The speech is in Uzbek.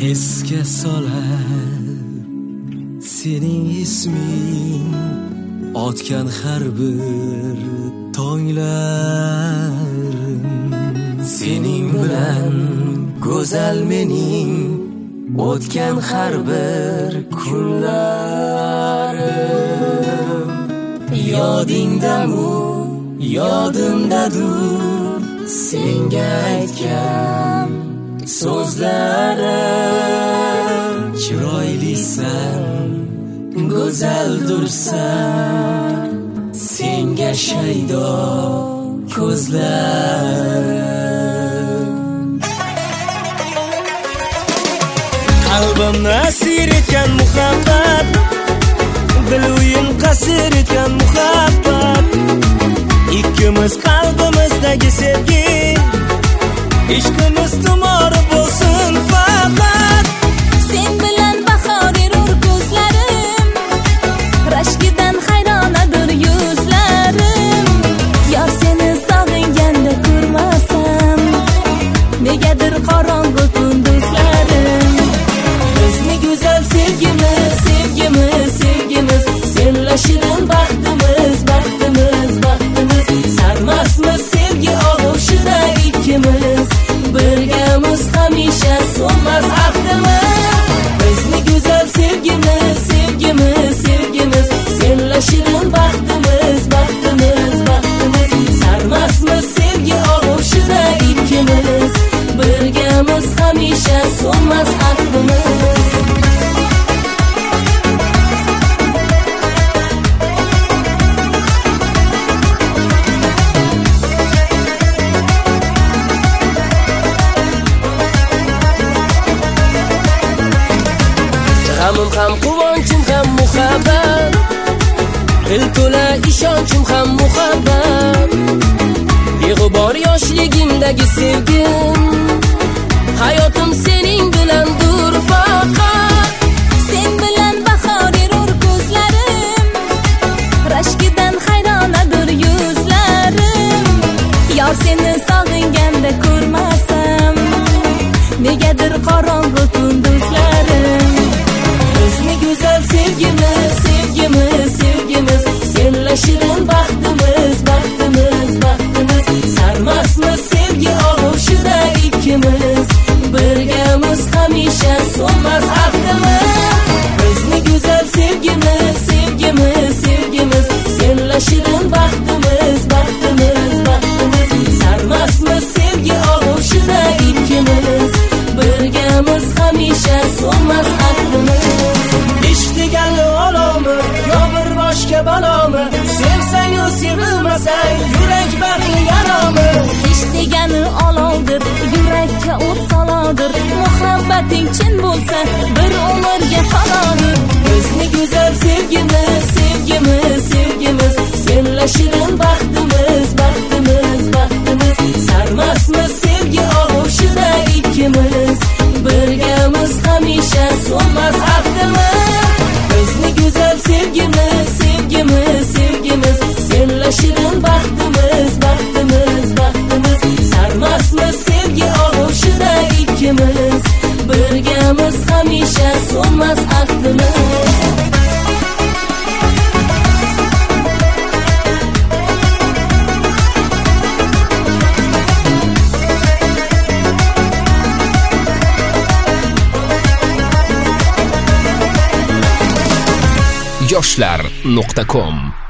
esga solar sening isming otgan har bir tonglarim. Sening bilan go'zal mening o'tgan har bir kunlarim. Yodingdamu yodimdadur senga aytgan so'zlarim. Chiroylisan, go'zaldursan, senga shaydo ko'zlarim. Qalbimni asir etgan muhabbat, dil o'yin qasir etgan muhabbat. Ikkimiz qalbimizdagi sevgi, ishqimiz tumori bo'lsin faqat. Sen bilan bahor erur ko'zlarim, rashkidan hayronadir yuzlarim. Yor seni sog'inganda ko'rmasam, negadir qorong'u kunduzlarim. Bizni go'zal sevgimiz, sevgimiz, sevgimiz, senla shirin baxtimiz, baxtimiz, baxtimiz. Sarmasmiz sevgi og'ushida ikkimiz, birgamiz hamisha so'nmas ahdimiz. Bizni go'zal sevgimiz, sevgimiz, sevgimiz, senla shirin baxtimiz, baxtimiz, baxtimiz. Sarmasmiz sevgi og'ushida ikkimiz, birgamiz hamisha so'nmas ahdimiz. G'amim ham quvonchim ham muhabbat, dil to'la ishonchim ham muhabbat. Beg'ubor yoshligimdagi sevgim, hayotim sening bilandur faqat. Sen bilan bahor erur ko'zlarim, rashkidan hayronadir yuzlarim. Yor seni sog'inganda ko'rmasam, negadir qorong'u kunduzlarim. Bizni go'zal sevgimiz, sevgimiz, sevgimiz, senla shirin baxtimiz, baxtimiz, baxtimiz. Sarmasmiz sevgi og'ushida ikkimiz, birgamiz hamisha so'nmas ahdimiz. Bizni go'zal sevgimiz, sevgimiz, sevgimiz, senla shirin baxtimiz, baxtimiz, baxtimiz. Sarmasmiz sevgi og'ushida ikkimiz, birgamiz hamisha so'nmas ahdimiz. Ishq deganli olomi, yo bir boshqa balomi, sevsang-u sevilmasang yurak bag'ri yaromi. Ishq degani olovdir, yurakka o't solodir. Muhabbating chin bo'lsa, bir umrga panodir. Bizni go'zal sevgimiz, sevgimiz, sevgimiz, senla shirin baxtimiz, baxtimiz, baxtimiz. Sarmasmiz sevgi og'ushida ikkimiz, birgamiz hamisha so'nmas ahdimiz. Bizni go'zal sevgimiz, sevgimiz, sevgimiz, senla shirin baxtimiz, baxtimiz, baxtimiz. Sarmasmiz sevgi og'ushida ikkimiz, birgamiz hamisha so'nmas ahdimiz. yoshlar.com